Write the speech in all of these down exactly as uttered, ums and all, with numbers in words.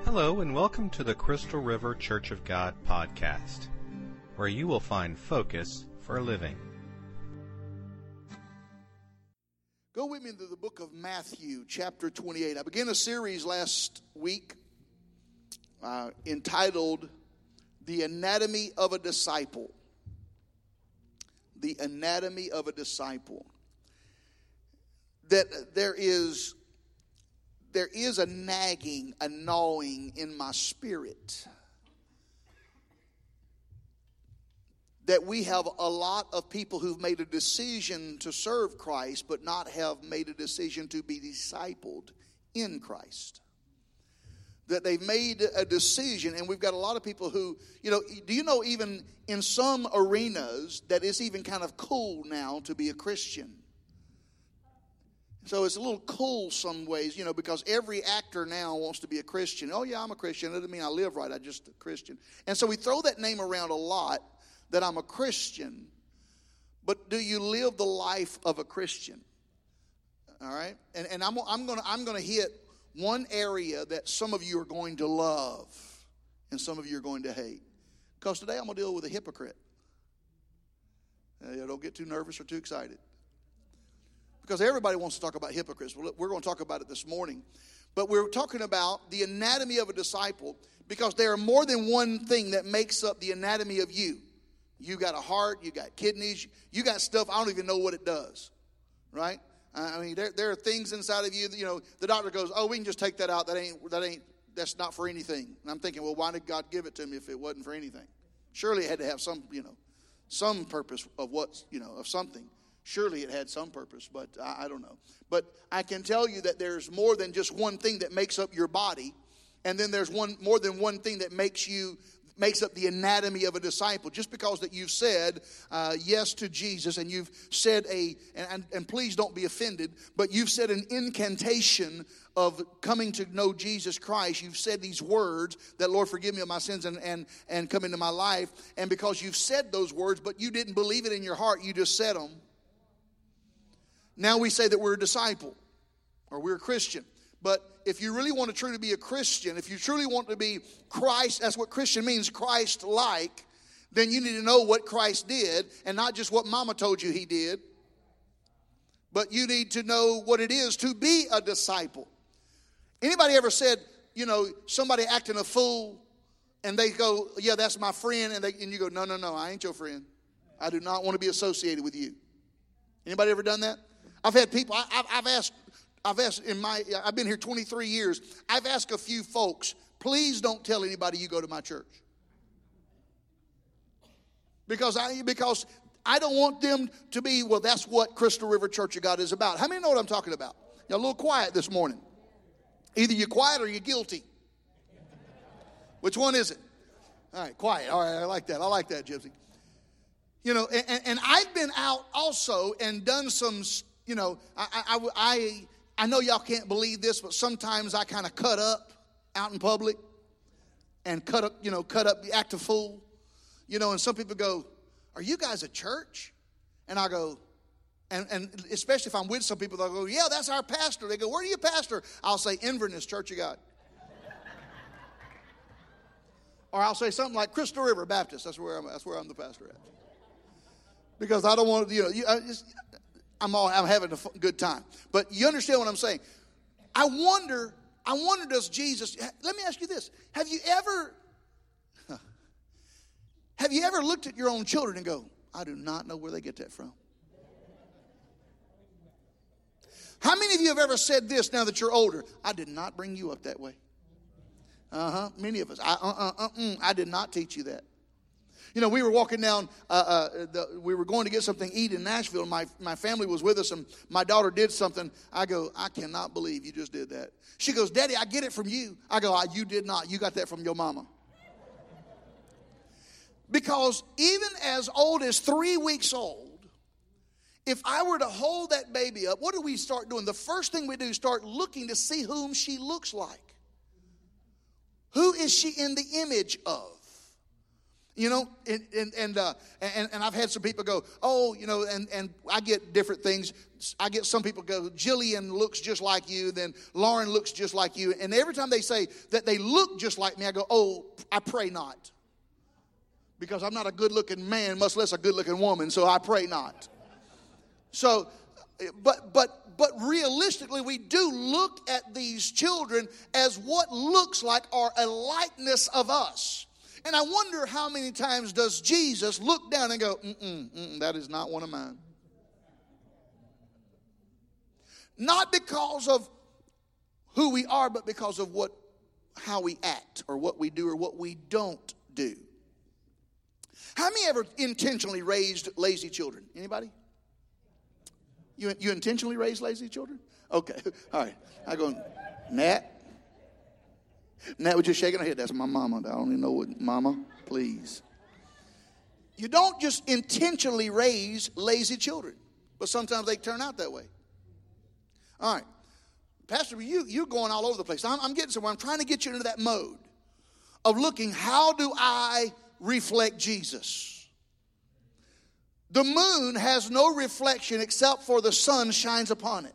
Hello and welcome to the Crystal River Church of God podcast, where you will find focus for living. Go with me into the book of Matthew, chapter twenty-eight. I began a series last week uh, entitled The Anatomy of a Disciple. The Anatomy of a Disciple. That there is... There is a nagging, a gnawing in my spirit that we have a lot of people who've made a decision to serve Christ but not have made a decision to be discipled in Christ. That they've made a decision, and we've got a lot of people who, you know, do you know even in some arenas that it's even kind of cool now to be a Christian? So it's a little cool some ways, you know, because every actor now wants to be a Christian. Oh, yeah, I'm a Christian. That doesn't mean I live right. I'm just a Christian. And so we throw that name around a lot, that I'm a Christian. But do you live the life of a Christian? All right? And, and I'm, I'm going to I'm going to hit one area that some of you are going to love and some of you are going to hate. Because today I'm going to deal with a hypocrite. Uh, don't get too nervous or too excited. Because everybody wants to talk about hypocrites. We're going to talk about it this morning. But we're talking about the anatomy of a disciple because there are more than one thing that makes up the anatomy of you. You got a heart, you got kidneys, you got stuff, I don't even know what it does. Right? I mean, there, there are things inside of you, that, you know, the doctor goes, oh, we can just take that out. That ain't, that ain't, that's not for anything. And I'm thinking, well, why did God give it to me if it wasn't for anything? Surely it had to have some, you know, some purpose of what, you know, of something. Surely it had some purpose, but I, I don't know. But I can tell you that there's more than just one thing that makes up your body. And then there's one more than one thing that makes you makes up the anatomy of a disciple. Just because that you've said uh, yes to Jesus and you've said a, and, and, and please don't be offended, but you've said an incantation of coming to know Jesus Christ. You've said these words that, Lord, forgive me of my sins and, and, and come into my life. And because you've said those words, but you didn't believe it in your heart, you just said them. Now we say that we're a disciple or we're a Christian. But if you really want to truly be a Christian, if you truly want to be Christ, that's what Christian means, Christ-like, then you need to know what Christ did and not just what mama told you he did. But you need to know what it is to be a disciple. Anybody ever said, you know, somebody acting a fool and they go, yeah, that's my friend. And, they, and you go, no, no, no, I ain't your friend. I do not want to be associated with you. Anybody ever done that? I've had people, I, I've, I've asked, I've asked in my, I've been here twenty-three years. I've asked a few folks, please don't tell anybody you go to my church. Because I, because I don't want them to be, well, that's what Crystal River Church of God is about. How many know what I'm talking about? You're a little quiet this morning. Either you're quiet or you're guilty. Which one is it? All right, quiet. All right, I like that. I like that, Gypsy. You know, and, and I've been out also and done some, you know, I, I, I, I know y'all can't believe this, but sometimes I kind of cut up out in public and cut up, you know, cut up, act a fool. You know, and some people go, are you guys a church? And I go, and, and especially if I'm with some people, they'll go, yeah, that's our pastor. They go, where are you pastor? I'll say Inverness Church of God. Or I'll say something like Crystal River Baptist. That's where I'm, that's where I'm the pastor at. Because I don't want to, you know, you, I just, I'm all, I'm having a good time. But you understand what I'm saying? I wonder, I wonder does Jesus, let me ask you this. Have you ever, have you ever looked at your own children and go, I do not know where they get that from? How many of you have ever said this now that you're older? I did not bring you up that way. Uh-huh, many of us. I, uh, uh, uh, I did not teach you that. You know, we were walking down, uh, uh, the, we were going to get something to eat in Nashville. And my, my family was with us, and my daughter did something. I go, I cannot believe you just did that. She goes, Daddy, I get it from you. I go, you did not. You got that from your mama. Because even as old as three weeks old, if I were to hold that baby up, what do we start doing? The first thing we do is start looking to see whom she looks like. Who is she in the image of? You know, and and and, uh, and and I've had some people go, oh, you know, and, and I get different things. I get some people go, Jillian looks just like you, then Lauren looks just like you. And every time they say that they look just like me, I go, oh, I pray not. Because I'm not a good-looking man, much less a good-looking woman, so I pray not. So, but but but realistically, we do look at these children as what looks like are a likeness of us. And I wonder how many times does Jesus look down and go, mm-mm, mm-mm, that is not one of mine. Not because of who we are, but because of what, how we act or what we do or what we don't do. How many ever intentionally raised lazy children? Anybody? You, you intentionally raised lazy children? Okay, all right. I go, Nat. Nat was just shaking her head. That's my mama. I don't even know what, mama, please. You don't just intentionally raise lazy children, but sometimes they turn out that way. All right. Pastor, you, you're going all over the place. I'm, I'm getting somewhere. I'm trying to get you into that mode of looking, how do I reflect Jesus? The moon has no reflection except for the sun shines upon it.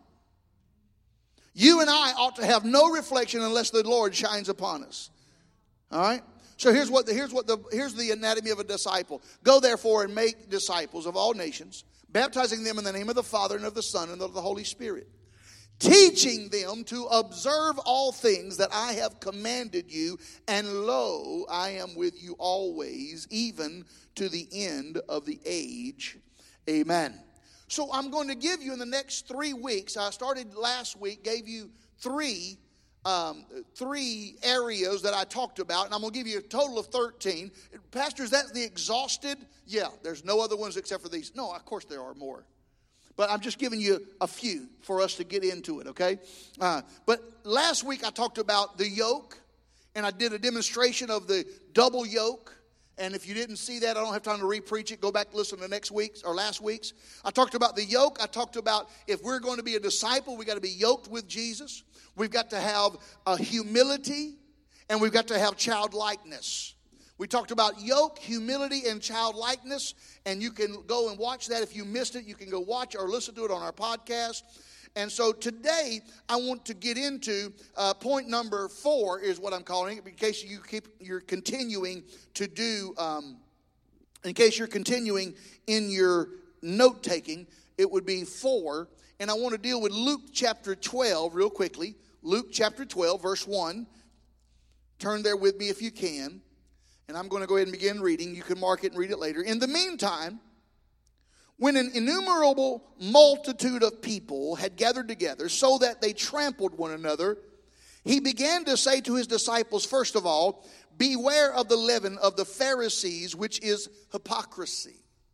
You and I ought to have no reflection unless the Lord shines upon us. All right? So here's what the, here's what the here's the anatomy of a disciple. Go therefore and make disciples of all nations, baptizing them in the name of the Father and of the Son and of the Holy Spirit, teaching them to observe all things that I have commanded you, and lo, I am with you always, even to the end of the age. Amen. So I'm going to give you in the next three weeks, I started last week, gave you three, um, three areas that I talked about, and I'm going to give you a total of thirteen. Pastor, is that the exhausted? Yeah, there's no other ones except for these. No, of course there are more. But I'm just giving you a few for us to get into it, okay? Uh, but last week I talked about the yoke, and I did a demonstration of the double yoke. And if you didn't see that, I don't have time to re-preach it. Go back and listen to next week's or last week's. I talked about the yoke. I talked about if we're going to be a disciple, we've got to be yoked with Jesus. We've got to have a humility, and we've got to have childlikeness. We talked about yoke, humility, and childlikeness, and you can go and watch that. If you missed it, you can go watch or listen to it on our podcast. And so today, I want to get into uh, point number four is what I'm calling it, in case you keep you're continuing to do, um, in case you're continuing in your note taking, it would be four. And I want to deal with Luke chapter twelve real quickly. Luke chapter twelve, verse one. Turn there with me if you can. And I'm going to go ahead and begin reading. You can mark it and read it later. In the meantime, when an innumerable multitude of people had gathered together so that they trampled one another, he began to say to his disciples, first of all, beware of the leaven of the Pharisees, which is hypocrisy.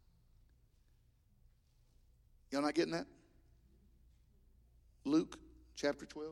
Y'all not getting that? Luke chapter twelve.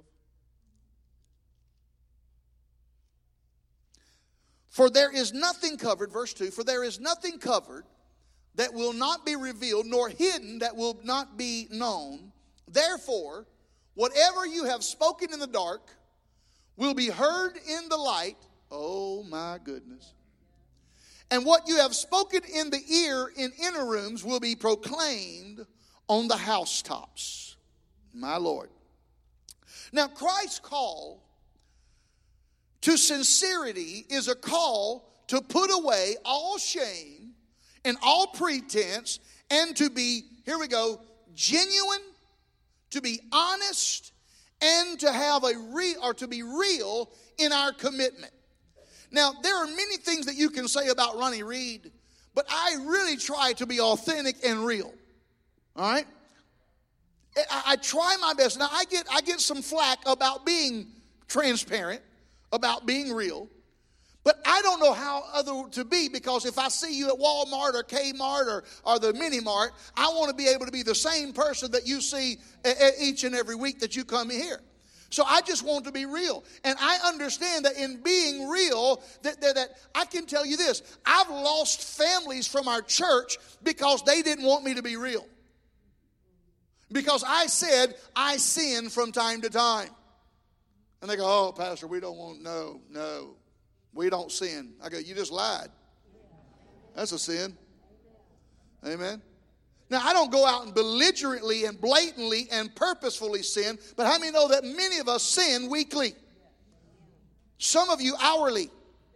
For there is nothing covered, verse two, for there is nothing covered that will not be revealed, nor hidden that will not be known. Therefore, whatever you have spoken in the dark will be heard in the light. Oh my goodness. And what you have spoken in the ear in inner rooms will be proclaimed on the housetops. My Lord. Now, Christ's call to sincerity is a call to put away all shame and all pretense, and to be, here we go, genuine, to be honest, and to have a real, or to be real in our commitment. Now, there are many things that you can say about Ronnie Reed, but I really try to be authentic and real. All right? I, I try my best. Now, I get I get some flack about being transparent, about being real. But I don't know how other to be, because if I see you at Walmart or Kmart or, or the Mini Mart, I want to be able to be the same person that you see a, a, each and every week that you come here. So I just want to be real. And I understand that in being real, that, that, that I can tell you this. I've lost families from our church because they didn't want me to be real. Because I said I sin from time to time. And they go, oh, Pastor, we don't want, no, no. We don't sin. I go, you just lied. That's a sin. Amen. Now, I don't go out and belligerently and blatantly and purposefully sin, but how many know that many of us sin weekly? Some of you hourly.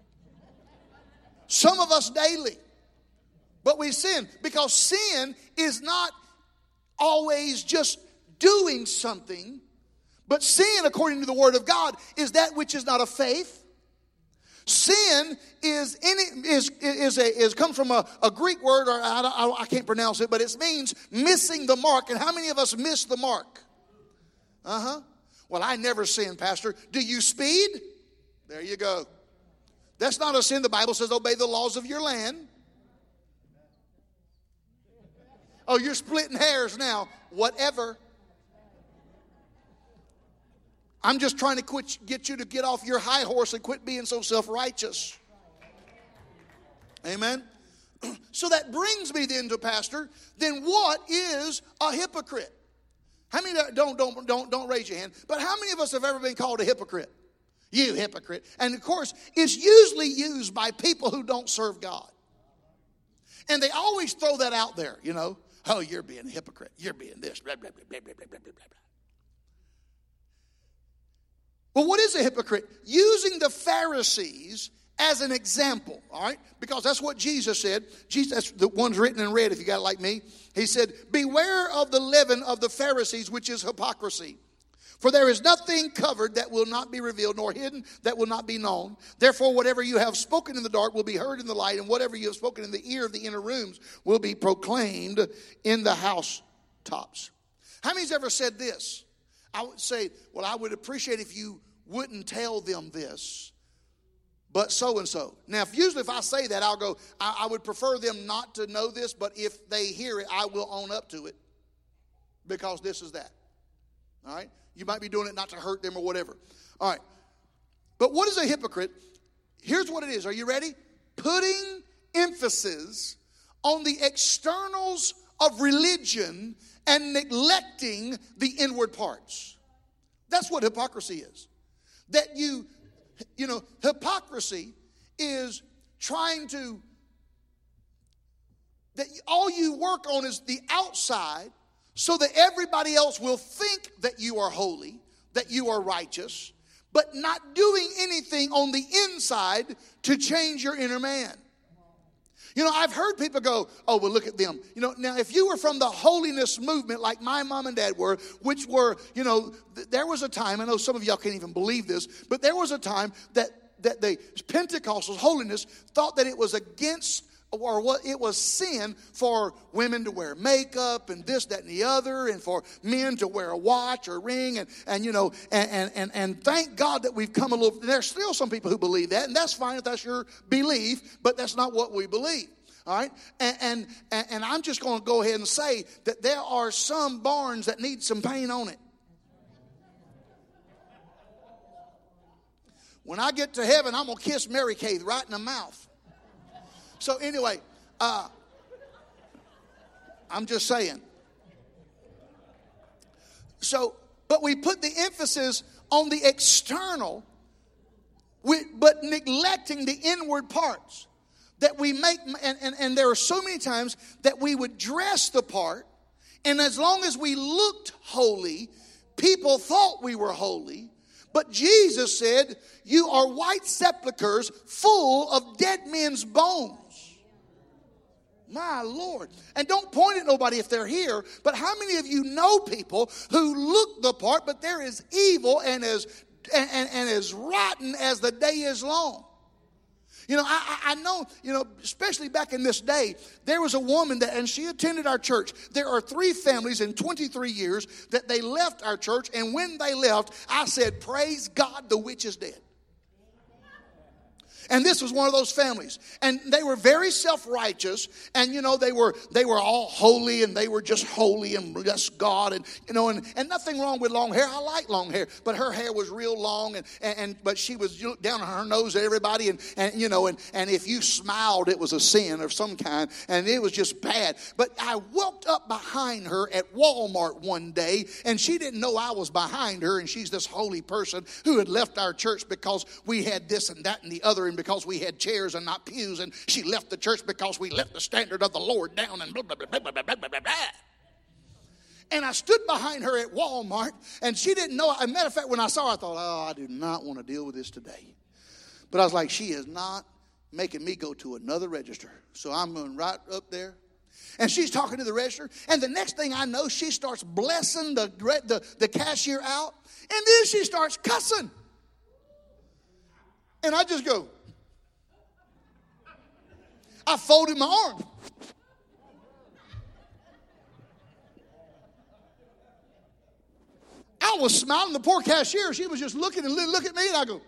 Some of us daily. But we sin because sin is not always just doing something, but sin, according to the Word of God, is that which is not of faith. Sin is any is is a is comes from a, a Greek word, or I, I, I can't pronounce it, but it means missing the mark. And how many of us miss the mark? Uh huh. Well, I never sin, Pastor. Do you speed? There you go. That's not a sin. The Bible says obey the laws of your land. Oh, you're splitting hairs now. Whatever. I'm just trying to quit, get you to get off your high horse and quit being so self-righteous. Amen. So that brings me then to, Pastor, then what is a hypocrite? How many don't don't don't don't raise your hand? But how many of us have ever been called a hypocrite? You hypocrite. And of course, it's usually used by people who don't serve God. And they always throw that out there, you know. Oh, you're being a hypocrite. You're being this. Blah, blah, blah, blah, blah, blah, blah, blah. Well, what is a hypocrite? Using the Pharisees as an example, all right? Because that's what Jesus said. Jesus, that's the one's written in red if you got it like me. He said, beware of the leaven of the Pharisees, which is hypocrisy. For there is nothing covered that will not be revealed, nor hidden that will not be known. Therefore, whatever you have spoken in the dark will be heard in the light, and whatever you have spoken in the ear of the inner rooms will be proclaimed in the housetops. How many's ever said this? I would say, well, I would appreciate if you wouldn't tell them this, but so-and-so. Now, if usually if I say that, I'll go, I, I would prefer them not to know this, but if they hear it, I will own up to it because this is that. All right? You might be doing it not to hurt them or whatever. All right. But what is a hypocrite? Here's what it is. Are you ready? Putting emphasis on the externals of religion and neglecting the inward parts. That's what hypocrisy is. That you, you know, hypocrisy is trying to, that all you work on is the outside so that everybody else will think that you are holy, that you are righteous, but not doing anything on the inside to change your inner man. You know, I've heard people go, oh, well, look at them. You know, now, if you were from the holiness movement like my mom and dad were, which were, you know, th- there was a time, I know some of y'all can't even believe this, but there was a time that, that the Pentecostals, holiness, thought that it was against or what it was sin for women to wear makeup and this, that, and the other, and for men to wear a watch or a ring, and, and you know, and, and, and, and thank God that we've come a little, there's still some people who believe that, and that's fine if that's your belief, but that's not what we believe. All right, and, and, and I'm just going to go ahead and say that there are some barns that need some paint on it. When I get to heaven, I'm going to kiss Mary Kay right in the mouth. So anyway, uh, I'm just saying. So, but we put the emphasis on the external, but neglecting the inward parts. That we make, and, and, and there are so many times that we would dress the part, and as long as we looked holy, people thought we were holy. But Jesus said, you are white sepulchres full of dead men's bones. My Lord. And don't point at nobody if they're here, but how many of you know people who look the part, but they're as evil and as, and, and, and as rotten as the day is long? You know, I, I know, you know, especially back in this day, there was a woman that, and she attended our church. There are three families in twenty-three years that they left our church, and when they left, I said, praise God, the witch is dead. And this was one of those families. And they were very self-righteous. And, you know, they were they were all holy, and they were just holy and just God. And, you know, and, and nothing wrong with long hair. I like long hair. But her hair was real long. And, and, and but she was down on her nose at everybody. And, and you know, and, and if you smiled, it was a sin of some kind. And it was just bad. But I walked up behind her at Walmart one day. And she didn't know I was behind her. And she's this holy person who had left our church because we had this and that and the other in because we had chairs and not pews, and she left the church because we left the standard of the Lord down, and blah, blah, blah, blah, blah, blah, blah, blah. And I stood behind her at Walmart, and she didn't know. As a matter of fact, when I saw her, I thought, oh, I do not want to deal with this today. But I was like, she is not making me go to another register. So I'm going right up there. And she's talking to the register. And the next thing I know, she starts blessing the, the, the cashier out. And then she starts cussing. And I just go. I folded my arms. I was smiling. The poor cashier, she was just looking and look at me, and I go.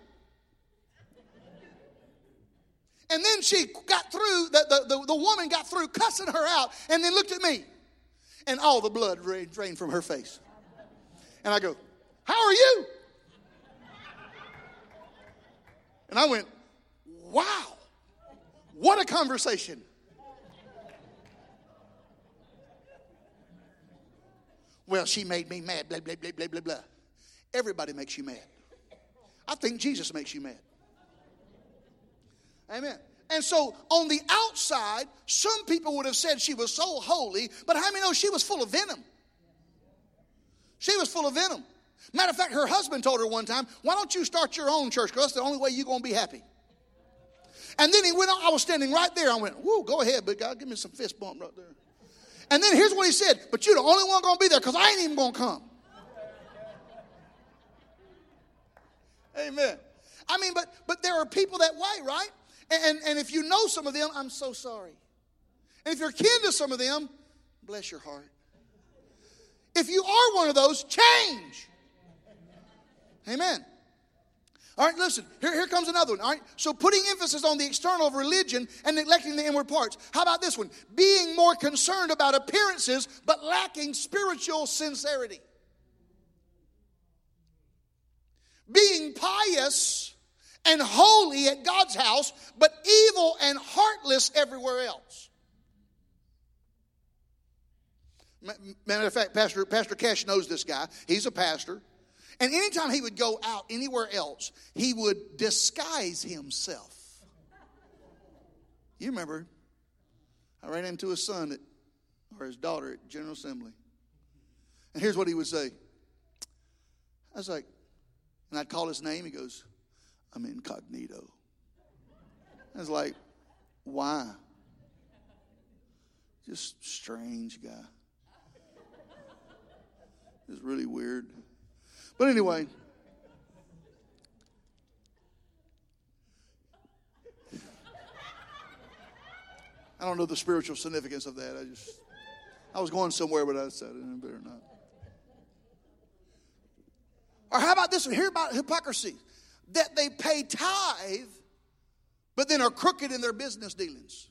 And then she got through, the, the, the, the woman got through cussing her out, and then looked at me. And all the blood drained, drained from her face. And I go, how are you? And I went, wow, what a conversation. Well, she made me mad, blah, blah, blah, blah, blah, blah. Everybody makes you mad. I think Jesus makes you mad. Amen. And so on the outside, some people would have said she was so holy, but how many know she was full of venom? She was full of venom. Matter of fact, her husband told her one time, why don't you start your own church, because that's the only way you're going to be happy. And then he went on, I was standing right there. I went, whoa, go ahead, big guy, give me some fist bump right there. And then here's what he said, but you're the only one going to be there because I ain't even going to come. Amen. I mean, but but there are people that way, right? And, and, and if you know some of them, I'm so sorry. And if you're kin to some of them, bless your heart. If you are one of those, change. Amen. All right, listen, here, here comes another one. All right, so putting emphasis on the external of religion and neglecting the inward parts. How about this one? Being more concerned about appearances but lacking spiritual sincerity. Being pious and holy at God's house, but evil and heartless everywhere else. Matter of fact, Pastor, Pastor Cash knows this guy. He's a pastor. And anytime he would go out anywhere else, he would disguise himself. You remember, I ran into his son at, or his daughter at General Assembly. And here's what he would say. I was like, and I'd call his name. He goes, I'm incognito. I was like, why? Just strange guy. It's really weird. But anyway, I don't know the spiritual significance of that. I just, I was going somewhere, but I said it, I better not. Or how about this one? Hear about hypocrisy. That they pay tithe, but then are crooked in their business dealings.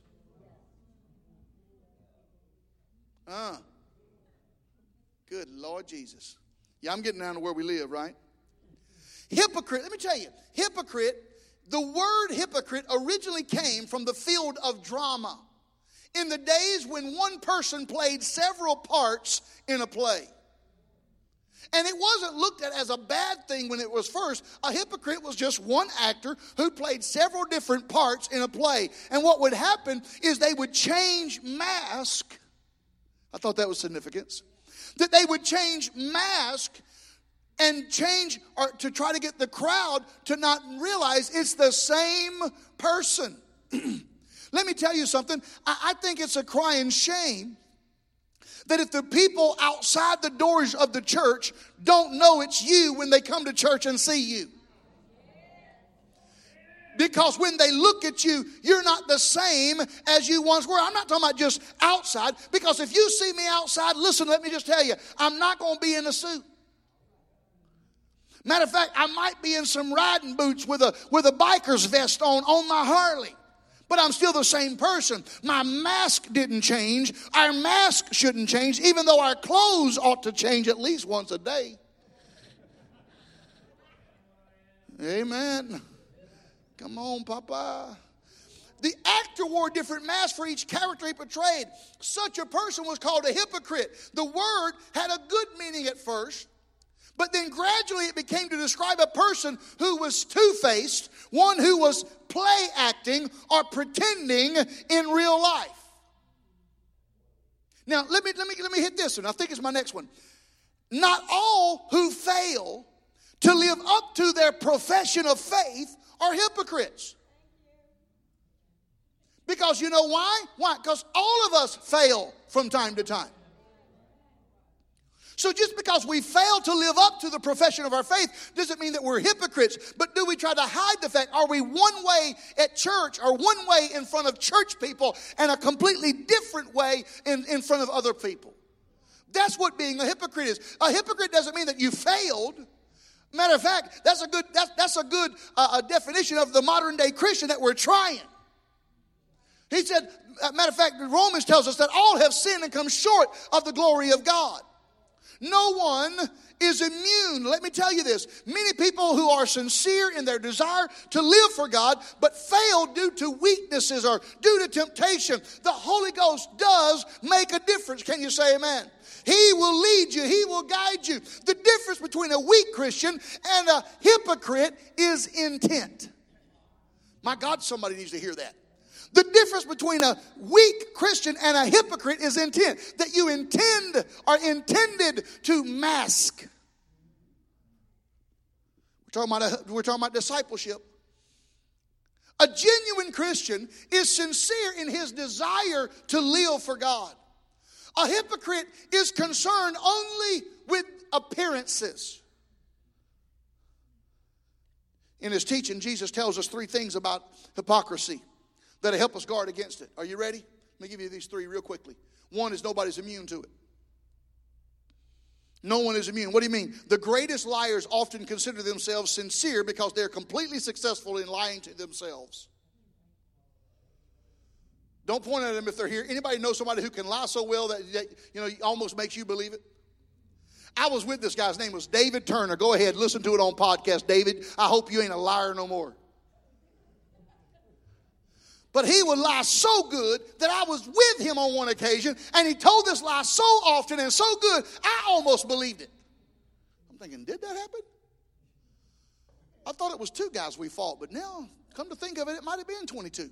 Ah. Good Lord Jesus. Yeah, I'm getting down to where we live, right? Hypocrite, let me tell you, hypocrite, the word hypocrite originally came from the field of drama. In the days when one person played several parts in a play. And it wasn't looked at as a bad thing when it was first. A hypocrite was just one actor who played several different parts in a play. And what would happen is they would change mask. I thought that was significant. That they would change mask and change or to try to get the crowd to not realize it's the same person. Let me tell you something. I, I think it's a crying shame that if the people outside the doors of the church don't know it's you when they come to church and see you. Because when they look at you, you're not the same as you once were. I'm not talking about just outside. Because if you see me outside, listen, let me just tell you, I'm not going to be in a suit. Matter of fact, I might be in some riding boots with a, with a biker's vest on, on my Harley. But I'm still the same person. My mask didn't change. Our mask shouldn't change, even though our clothes ought to change at least once a day. Amen. Come on, Papa. The actor wore different masks for each character he portrayed. Such a person was called a hypocrite. The word had a good meaning at first, But then gradually it became to describe a person who was two-faced, one who was play acting or pretending in real life. Now, let me, let me, let me hit this one. I think it's my next one. Not all who fail to live up to their profession of faith are hypocrites. Because you know why? Why? Because all of us fail from time to time. So just because we fail to live up to the profession of our faith doesn't mean that we're hypocrites. But do we try to hide the fact? Are we one way at church or one way in front of church people and a completely different way in, in front of other people? That's what being a hypocrite is. A hypocrite doesn't mean that you failed. Matter of fact, that's a good, that's, that's a good uh, a definition of the modern day Christian, that we're trying. He said, matter of fact, Romans tells us that all have sinned and come short of the glory of God. No one is immune. Let me tell you this. Many people who are sincere in their desire to live for God, but fail due to weaknesses or due to temptation, the Holy Ghost does make a difference. Can you say amen? He will lead you. He will guide you. The difference between a weak Christian and a hypocrite is intent. My God, somebody needs to hear that. The difference between a weak Christian and a hypocrite is intent. That you intend or intended to mask. We're talking about, a, we're talking about discipleship. A genuine Christian is sincere in his desire to live for God. A hypocrite is concerned only with appearances. In his teaching, Jesus tells us three things about hypocrisy that'll help us guard against it. Are you ready? Let me give you these three real quickly. One is nobody's immune to it. No one is immune. What do you mean? The greatest liars often consider themselves sincere because they're completely successful in lying to themselves. Don't point at them if they're here. Anybody know somebody who can lie so well that, that you know almost makes you believe it? I was with this guy's name was David Turner. Go ahead, listen to it on podcast, David. I hope you ain't a liar no more. But he would lie so good that I was with him on one occasion, and he told this lie so often and so good, I almost believed it. I'm thinking, did that happen? I thought it was two guys we fought, but now, come to think of it, it might have been twenty-two.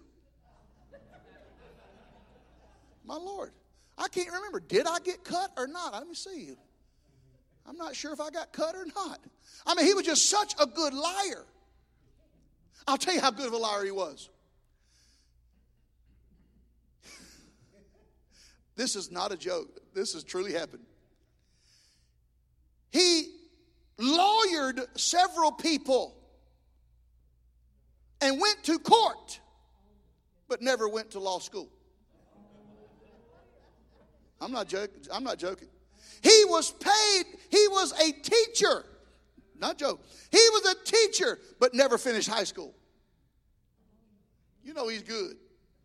My Lord. I can't remember. Did I get cut or not? Let me see. I'm not sure if I got cut or not. I mean, he was just such a good liar. I'll tell you how good of a liar he was. This is not a joke. This has truly happened. He lawyered several people and went to court, but never went to law school. I'm not joking. I'm not joking. He was paid. He was a teacher. Not joke. He was a teacher, but never finished high school. You know he's good.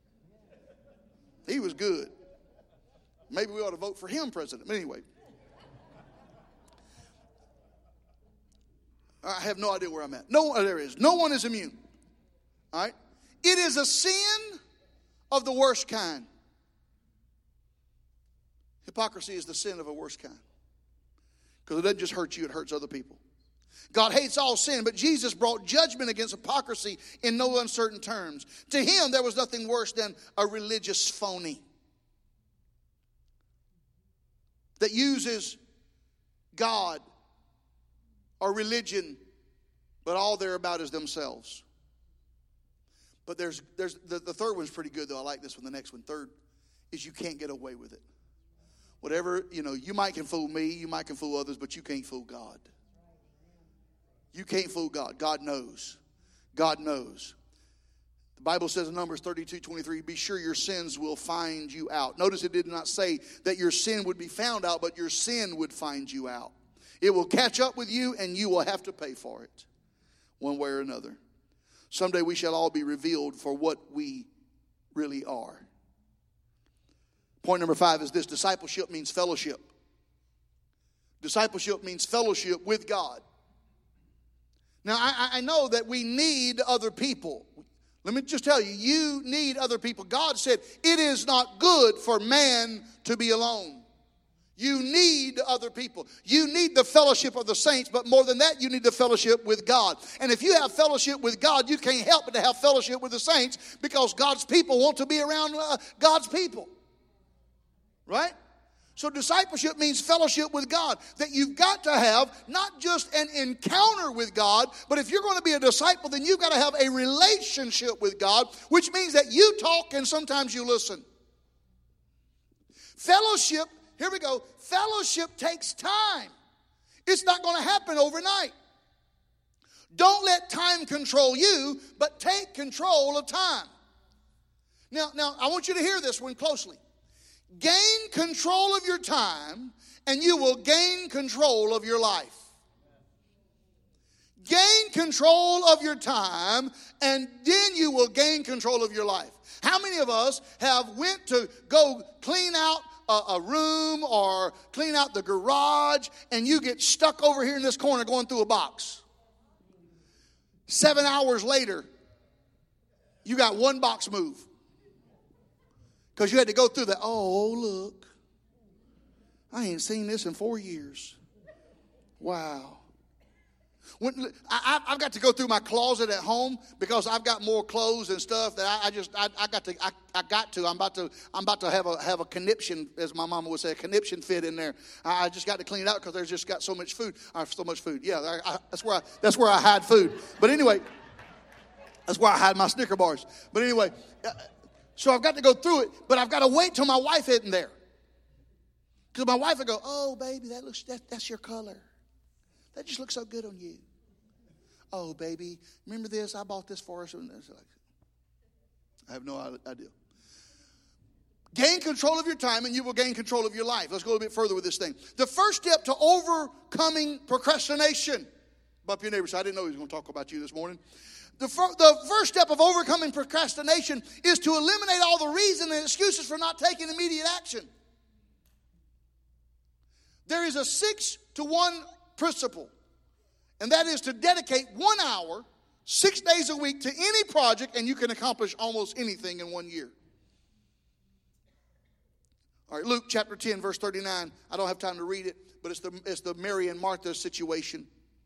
He was good. Maybe we ought to vote for him president. But anyway. I have no idea where I'm at. No, there is. No one is immune. All right? It is a sin of the worst kind. Hypocrisy is the sin of a worst kind. Because it doesn't just hurt you, it hurts other people. God hates all sin, but Jesus brought judgment against hypocrisy in no uncertain terms. To him, there was nothing worse than a religious phony that uses God or religion, but all they're about is themselves. But there's there's the, the third one's pretty good, though. I like this one. The next one, third, is you can't get away with it. Whatever, you know, you might can fool me, you might can fool others, but you can't fool God. You can't fool God. God knows. God knows. The Bible says in Numbers thirty-two twenty-three, be sure your sins will find you out. Notice it did not say that your sin would be found out, but your sin would find you out. It will catch up with you, and you will have to pay for it, one way or another. Someday we shall all be revealed for what we really are. Point number five is this: discipleship means fellowship. Discipleship means fellowship with God. Now, I, I know that we need other people. Let me just tell you, you need other people. God said, it is not good for man to be alone. You need other people. You need the fellowship of the saints, but more than that, you need the fellowship with God. And if you have fellowship with God, you can't help but to have fellowship with the saints, because God's people want to be around uh, God's people. Right? So discipleship means fellowship with God. That you've got to have not just an encounter with God, but if you're going to be a disciple, then you've got to have a relationship with God, which means that you talk and sometimes you listen. Fellowship, here we go, fellowship takes time. It's not going to happen overnight. Don't let time control you, but take control of time. Now, now I want you to hear this one closely. Gain control of your time, and you will gain control of your life. Gain control of your time, and then you will gain control of your life. How many of us have went to go clean out a, a room or clean out the garage, and you get stuck over here in this corner going through a box? Seven hours later, you got one box move. Because you had to go through that. Oh, look. I ain't seen this in four years. Wow. When, I, I've got to go through my closet at home because I've got more clothes and stuff that I, I just I, I got to I, I got to I'm about to I'm about to have a have a conniption, as my mama would say, a conniption fit in there. I, I just got to clean it out because there's just got so much food. I have so much food. Yeah, I, I, that's where I, that's where I hide food. But anyway, that's where I hide my Snicker bars. But anyway. Uh, So I've got to go through it, but I've got to wait till my wife isn't there. Because my wife will go, oh, baby, that looks that, that's your color. That just looks so good on you. Oh, baby, remember this? I bought this for us. I have no idea. Gain control of your time, and you will gain control of your life. Let's go a little bit further with this thing. The first step to overcoming procrastination. Bump your neighbor. So I didn't know he was going to talk about you this morning. The, fir- the first step of overcoming procrastination is to eliminate all the reasons and excuses for not taking immediate action. There is a six to one principle, and that is to dedicate one hour, six days a week to any project, and you can accomplish almost anything in one year. All right, Luke chapter ten, verse thirty-nine. I don't have time to read it, but it's the, it's the Mary and Martha situation.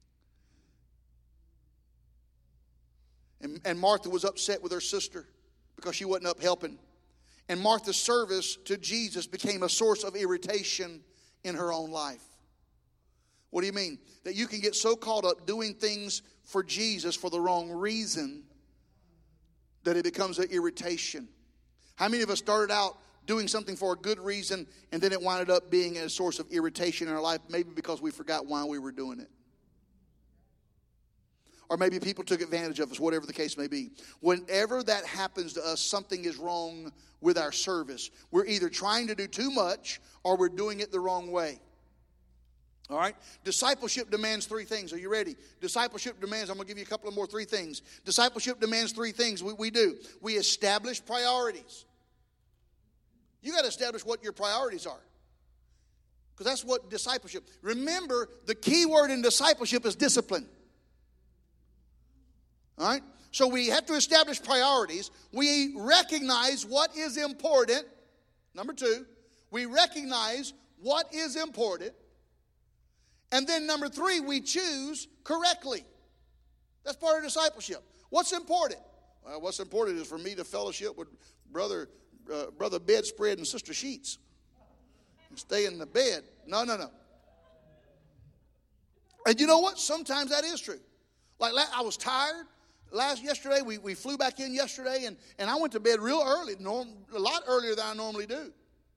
And, and Martha was upset with her sister because she wasn't up helping. And Martha's service to Jesus became a source of irritation in her own life. What do you mean? That you can get so caught up doing things for Jesus for the wrong reason that it becomes an irritation. How many of us started out doing something for a good reason and then it wound up being a source of irritation in our life, maybe because we forgot why we were doing it? Or maybe people took advantage of us, whatever the case may be. Whenever that happens to us, something is wrong with our service. We're either trying to do too much or we're doing it the wrong way. All right? Discipleship demands three things. Are you ready? Discipleship demands, I'm going to give you a couple of more three things. Discipleship demands three things. We, we do. We establish priorities. You got to establish what your priorities are. Because that's what discipleship. Remember, the key word in discipleship is discipline. All right? So we have to establish priorities. We recognize what is important. Number two, we recognize what is important. And then number three, we choose correctly. That's part of discipleship. What's important? Well, what's important is for me to fellowship with brother, uh, brother bedspread and sister sheets. And stay in the bed. No, no, no. And you know what? Sometimes that is true. Like I was tired. Last yesterday, we, we flew back in yesterday, and, and I went to bed real early, norm, a lot earlier than I normally do.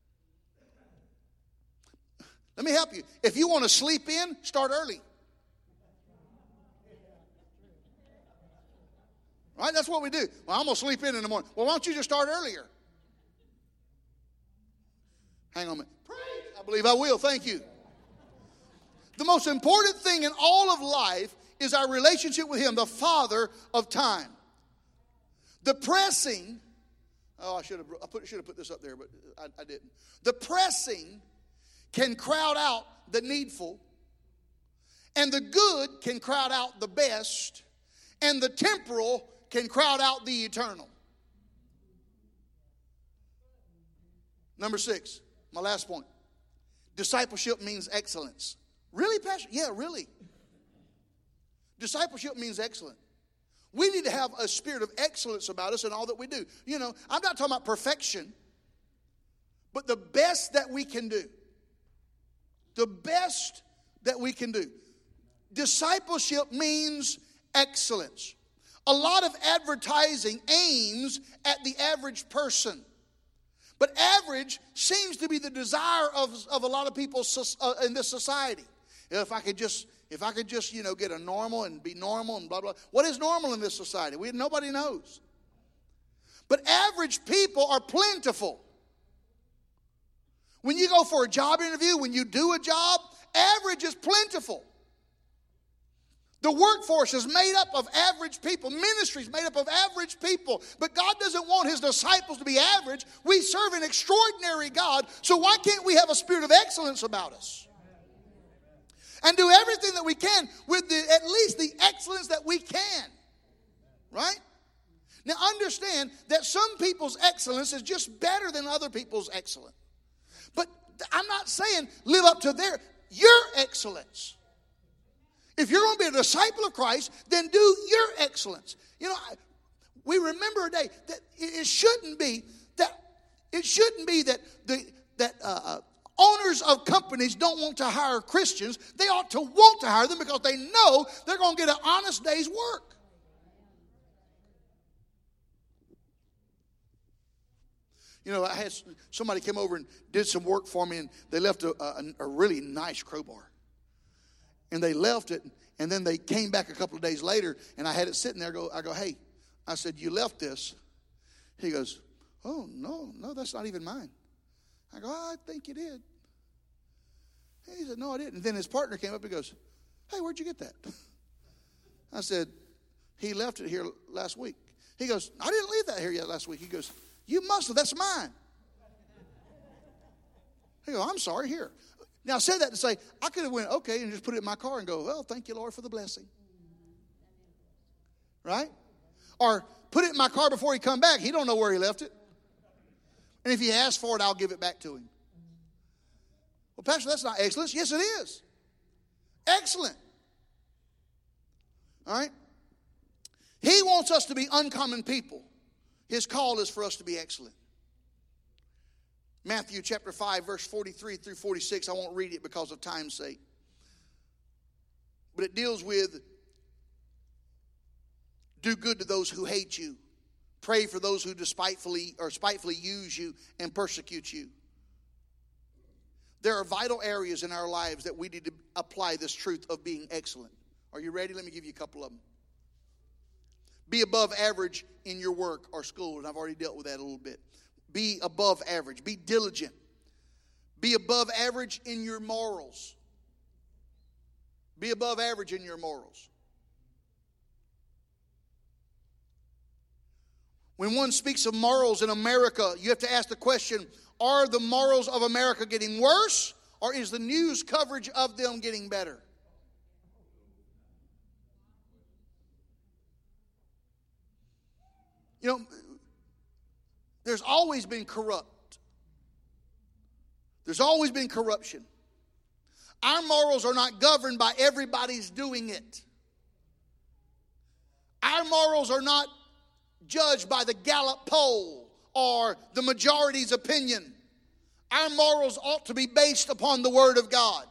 Let me help you. If you want to sleep in, start early. Right? That's what we do. Well, I'm going to sleep in in the morning. Well, why don't you just start earlier? Hang on a minute. Praise. I believe I will. Thank you. The most important thing in all of life is our relationship with Him, the Father of time. The pressing, oh, I should have I put, should have put this up there, but I, I didn't. The pressing can crowd out the needful, and the good can crowd out the best, and the temporal can crowd out the eternal. Number six, my last point. Discipleship means excellence. Really, Pastor? Yeah, really. Discipleship means excellent. We need to have a spirit of excellence about us in all that we do. You know, I'm not talking about perfection, but the best that we can do. The best that we can do. Discipleship means excellence. A lot of advertising aims at the average person. But average seems to be the desire of, of a lot of people uh, in this society. If I could just, if I could just, you know, get a normal and be normal and blah, blah. What is normal in this society? We, nobody knows. But average people are plentiful. When you go for a job interview, when you do a job, average is plentiful. The workforce is made up of average people. Ministry is made up of average people. But God doesn't want His disciples to be average. We serve an extraordinary God. So why can't we have a spirit of excellence about us? And do everything that we can with the, at least the excellence that we can. Right? Now understand that some people's excellence is just better than other people's excellence. But I'm not saying live up to their, your excellence. If you're going to be a disciple of Christ, then do your excellence. You know, we remember a day that it shouldn't be that it shouldn't be that the that uh, owners of companies don't want to hire Christians. They ought to want to hire them because they know they're going to get an honest day's work. You know, I had somebody came over and did some work for me, and they left a, a, a really nice crowbar. And they left it, and then they came back a couple of days later, and I had it sitting there. I go, I go, hey, I said, you left this. He goes, oh, no, no, that's not even mine. I go, oh, I think you did. He said, no, I didn't. And then his partner came up and goes, hey, where'd you get that? I said, he left it here last week. He goes, I didn't leave that here yet last week. He goes, you must have, that's mine. I go, I'm sorry, here. Now, I said that to say, I could have went, okay, and just put it in my car and go, well, thank you, Lord, for the blessing. Right? Or put it in my car before he come back. He don't know where he left it. And if he asks for it, I'll give it back to him. Well, Pastor, that's not excellence. Yes, it is. Excellent. All right? He wants us to be uncommon people. His call is for us to be excellent. Matthew chapter five, verse forty-three through forty-six. I won't read it because of time's sake. But it deals with do good to those who hate you. Pray for those who despitefully or spitefully use you and persecute you. There are vital areas in our lives that we need to apply this truth of being excellent. Are you ready? Let me give you a couple of them. Be above average in your work or school. And I've already dealt with that a little bit. Be above average. Be diligent. Be above average in your morals. Be above average in your morals. When one speaks of morals in America, you have to ask the question, are the morals of America getting worse, or is the news coverage of them getting better? You know, there's always been corrupt. There's always been corruption. Our morals are not governed by everybody's doing it. Our morals are not judged by the Gallup poll or the majority's opinion. Our morals ought to be based upon the Word of God.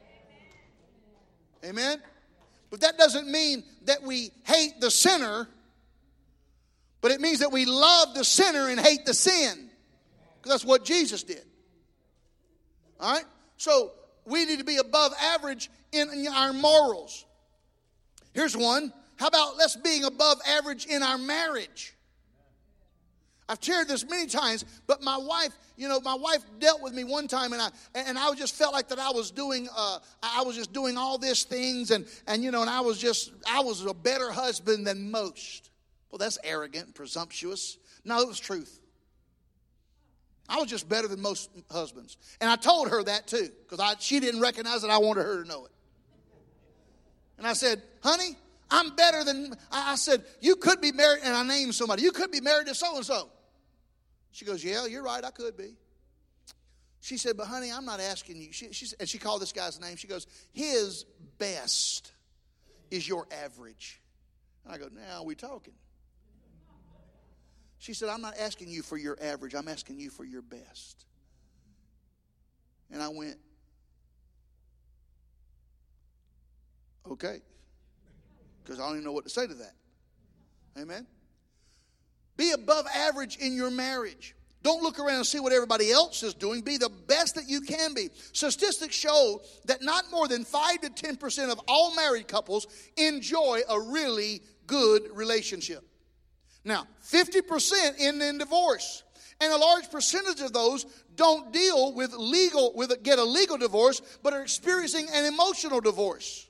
Amen? But that doesn't mean that we hate the sinner, but it means that we love the sinner and hate the sin. Because that's what Jesus did. All right? So we need to be above average in our morals. Here's one. How about let's being above average in our marriage? I've shared this many times, but my wife, you know, my wife dealt with me one time, and I and I just felt like that I was doing, uh, I was just doing all these things, and and you know, and I was just, I was a better husband than most. Well, that's arrogant and presumptuous. No, it was truth. I was just better than most husbands, and I told her that too, because I she didn't recognize it. I wanted her to know it, and I said, honey, I'm better than, I said, you could be married, and I named somebody. You could be married to so-and-so. She goes, yeah, you're right, I could be. She said, but honey, I'm not asking you. She, she, and she called this guy's name. She goes, his best is your average. And I go, now we talking. She said, I'm not asking you for your average. I'm asking you for your best. And I went, okay. Because I don't even know what to say to that. Amen. Be above average in your marriage. Don't look around and see what everybody else is doing. Be the best that you can be. Statistics show that not more than five to ten percent of all married couples enjoy a really good relationship. Now, fifty percent end in divorce. And a large percentage of those don't deal with legal, with a, get a legal divorce, but are experiencing an emotional divorce.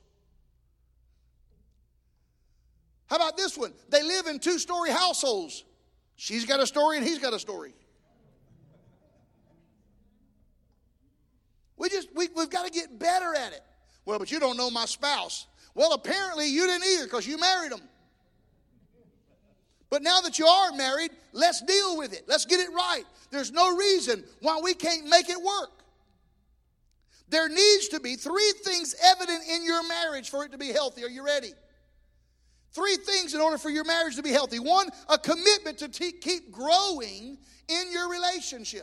How about this one? They live in two-story households. She's got a story and he's got a story. We just, we, we've got to get better at it. Well, but you don't know my spouse. Well, apparently you didn't either because you married him. But now that you are married, let's deal with it. Let's get it right. There's no reason why we can't make it work. There needs to be three things evident in your marriage for it to be healthy. Are you ready? Three things in order for your marriage to be healthy. One, a commitment to te- keep growing in your relationship.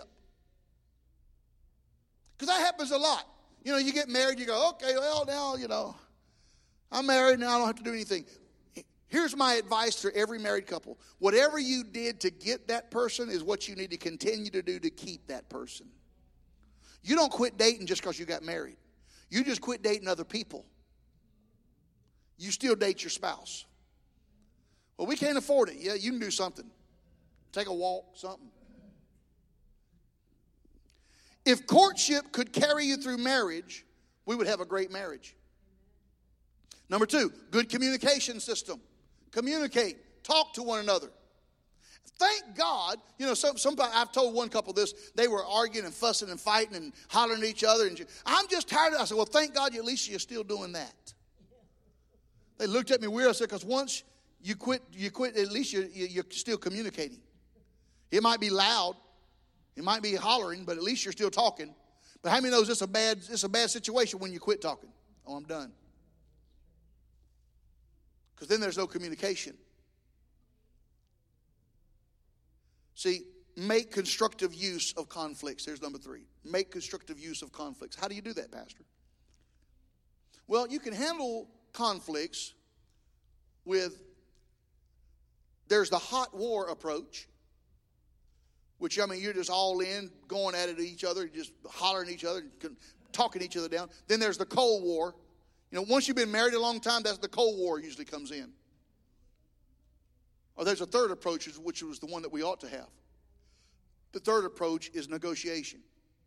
Because that happens a lot. You know, you get married, you go, okay, well, now, you know, I'm married, now I don't have to do anything. Here's my advice to every married couple. Whatever you did to get that person is what you need to continue to do to keep that person. You don't quit dating just because you got married. You just quit dating other people. You still date your spouse. Well, we can't afford it. Yeah, you can do something. Take a walk, something. If courtship could carry you through marriage, we would have a great marriage. Number two, good communication system. Communicate. Talk to one another. Thank God, you know, some, somebody, I've told one couple this, they were arguing and fussing and fighting and hollering at each other. And I'm just tired of it. I said, well, thank God at least you're still doing that. They looked at me weird. I said, because once you quit, you quit, at least you're, you're still communicating. It might be loud. It might be hollering, but at least you're still talking. But how many knows it's a bad, it's a bad situation when you quit talking? Oh, I'm done. Because then there's no communication. See, make constructive use of conflicts. Here's number three. Make constructive use of conflicts. How do you do that, Pastor? Well, you can handle conflicts with, there's the hot war approach, which, I mean, you're just all in, going at it at each other, just hollering at each other, talking each other down. Then there's the Cold War. You know, once you've been married a long time, that's the Cold War usually comes in. Or there's a third approach, which was the one that we ought to have. The third approach is negotiation.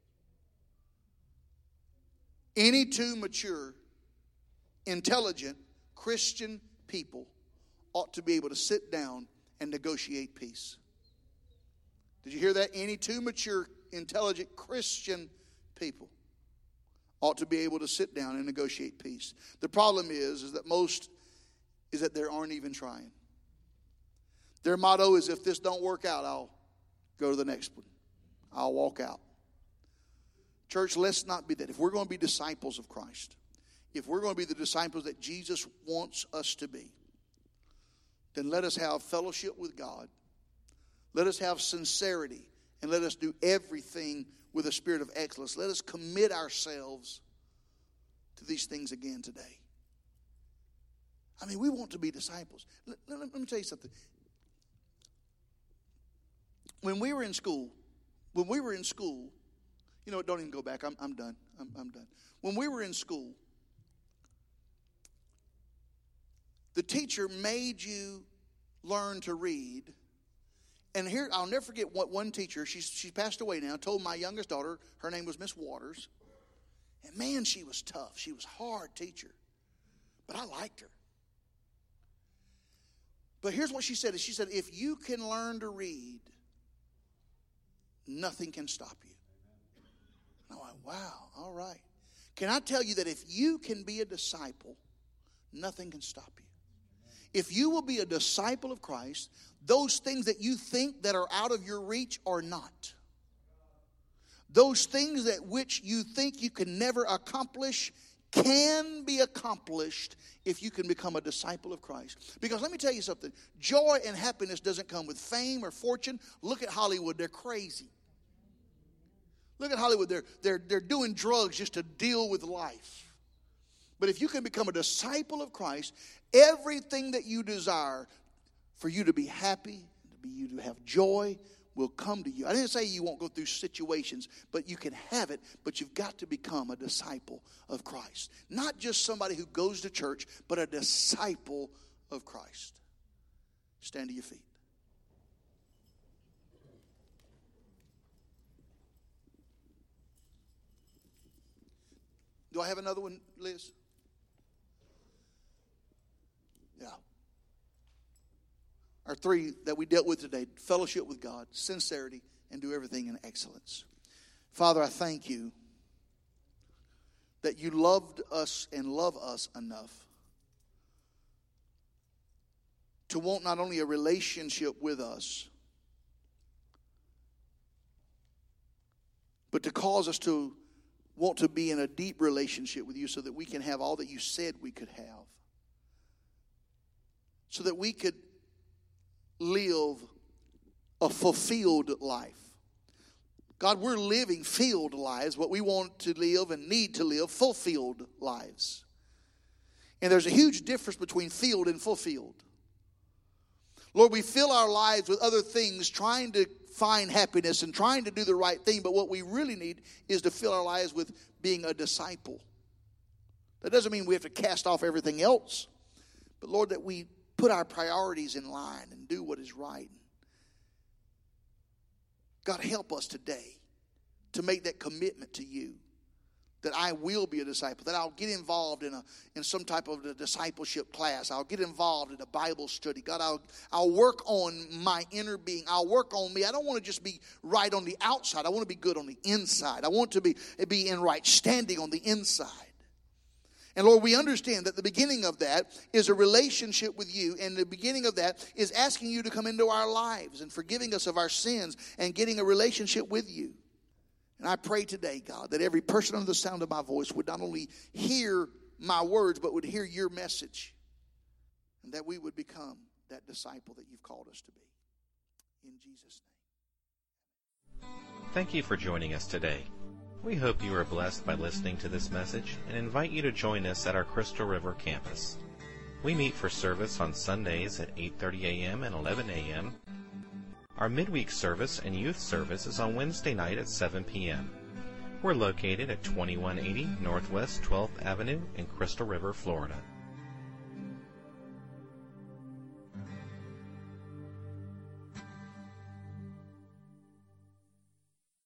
Any two mature, intelligent, Christian people ought to be able to sit down and negotiate peace. Did you hear that? Any two mature, intelligent, Christian people ought to be able to sit down and negotiate peace. The problem is, is that most, is that they aren't even trying. Their motto is, if this don't work out, I'll go to the next one. I'll walk out. Church, let's not be that. If we're going to be disciples of Christ, if we're going to be the disciples that Jesus wants us to be, then let us have fellowship with God. Let us have sincerity, and let us do everything with a spirit of excellence. Let us commit ourselves to these things again today. I mean, we want to be disciples. Let, let, let me tell you something. When we were in school, when we were in school, you know what, don't even go back. I'm, I'm done. I'm, I'm done. When we were in school, the teacher made you learn to read. And here, I'll never forget what one teacher, she's, she's passed away now, told my youngest daughter, her name was Miss Waters. And man, she was tough. She was a hard teacher. But I liked her. But here's what she said. She said, if you can learn to read, nothing can stop you. And I went, wow, all right. Can I tell you that if you can be a disciple, nothing can stop you. If you will be a disciple of Christ, those things that you think that are out of your reach are not. Those things that which you think you can never accomplish can be accomplished if you can become a disciple of Christ. Because let me tell you something. Joy and happiness doesn't come with fame or fortune. Look at Hollywood. They're crazy. Look at Hollywood. They're, they're, they're doing drugs just to deal with life. But if you can become a disciple of Christ, everything that you desire for you to be happy, to be you to have joy, will come to you. I didn't say you won't go through situations, but you can have it, but you've got to become a disciple of Christ. Not just somebody who goes to church, but a disciple of Christ. Stand to your feet. Do I have another one, Liz? Yeah. Our three that we dealt with today: fellowship with God, sincerity, and do everything in excellence. Father, I thank you that you loved us and love us enough to want not only a relationship with us, but to cause us to want to be in a deep relationship with you so that we can have all that you said we could have. So that we could live a fulfilled life. God, we're living filled lives, but we want to live and need to live fulfilled lives. And there's a huge difference between filled and fulfilled. Lord, we fill our lives with other things, trying to find happiness and trying to do the right thing, but what we really need is to fill our lives with being a disciple. That doesn't mean we have to cast off everything else, but Lord, that we put our priorities in line and do what is right. God, help us today to make that commitment to you, that I will be a disciple, that I'll get involved in a in some type of a discipleship class. I'll get involved in a Bible study. God, I'll, I'll work on my inner being. I'll work on me. I don't want to just be right on the outside. I want to be good on the inside. I want to be, be in right standing on the inside. And Lord, we understand that the beginning of that is a relationship with you. And the beginning of that is asking you to come into our lives and forgiving us of our sins and getting a relationship with you. And I pray today, God, that every person under the sound of my voice would not only hear my words, but would hear your message. And that we would become that disciple that you've called us to be. In Jesus' name. Thank you for joining us today. We hope you are blessed by listening to this message and invite you to join us at our Crystal River campus. We meet for service on Sundays at eight thirty a.m. and eleven a.m. Our midweek service and youth service is on Wednesday night at seven p.m. We're located at twenty-one eighty Northwest twelfth Avenue in Crystal River, Florida.